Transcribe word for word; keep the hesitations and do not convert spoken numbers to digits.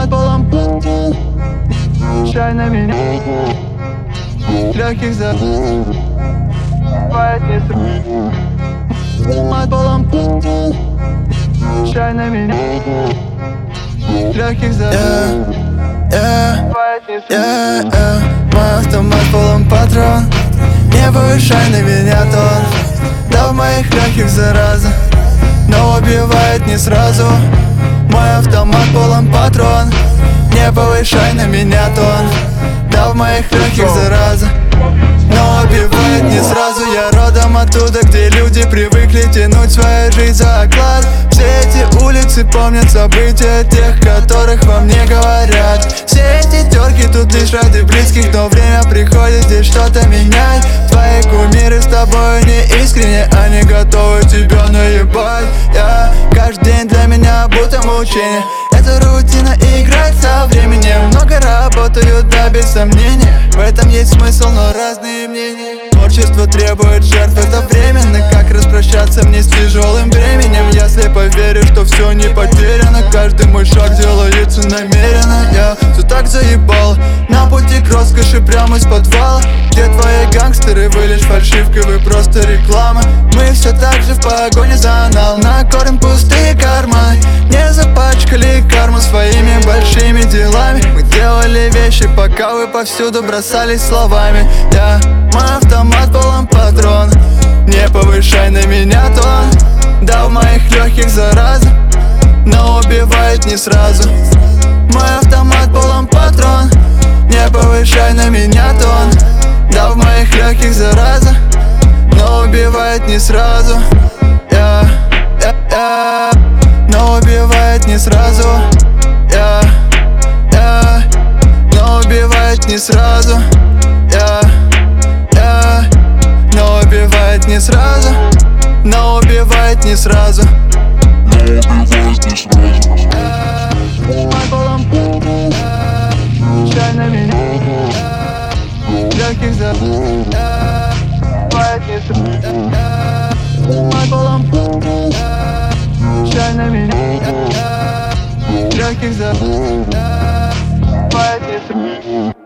автомат полом, чай на меня. Легких за бывает не срок. Автомат полом, чай на меня. Легких за бывает не срок. Мой автомат полон патрон. Не повышай на меня тон. Да в моих легких зараза, но убивает не сразу. Мой автомат полон патрон. Не повышай на меня тон. Да в моих легких зараза, но убивает не сразу. Я родом оттуда, где люди привыкли тянуть свою жизнь за оклад. Все эти улицы помнят события тех, которых вам не говорят. Все эти терки тут лишь ради близких, но время приходит здесь что-то менять. Твои кумиры с тобой не искренне, они готовы тебя наебать. Я каждый день для меня будто мучение. Это рутина и играть со временем. Много работаю, да, без сомнения. В этом есть смысл, но разные мнения. Творчество требует жертв, это временно. Как распрощаться мне с тяжелым временем? Я слепо верю, что все не потеряно. Каждый мой шаг делается намеренно. Я все так заебал на пути к роскоши прямо из подвала. Где твои гангстеры, вы лишь фальшивка, вы просто реклама. Мы все так же в погоне за анал. Накормим пустые карманы, не запачкали карму своими большими делами. Мы делали вещи, пока вы повсюду бросались словами. Я, мой автомат полон патрон. Не повышай на меня тон. Да в моих легких зараза, но убивает не сразу. Мой автомат полон патрон. Не повышай на меня тон. Да в моих легких зараза, но убивает не сразу. Я, я, я, но убивает не сразу. Я, я, но убивает не сразу. Я, я, но убивает не сразу. Но убивает не сразу. Но убивает не сразу. Автомат полон, чай на меня. Легких за бывает не срок. Автомат полон, чай на меня. Легких за бывает не срок.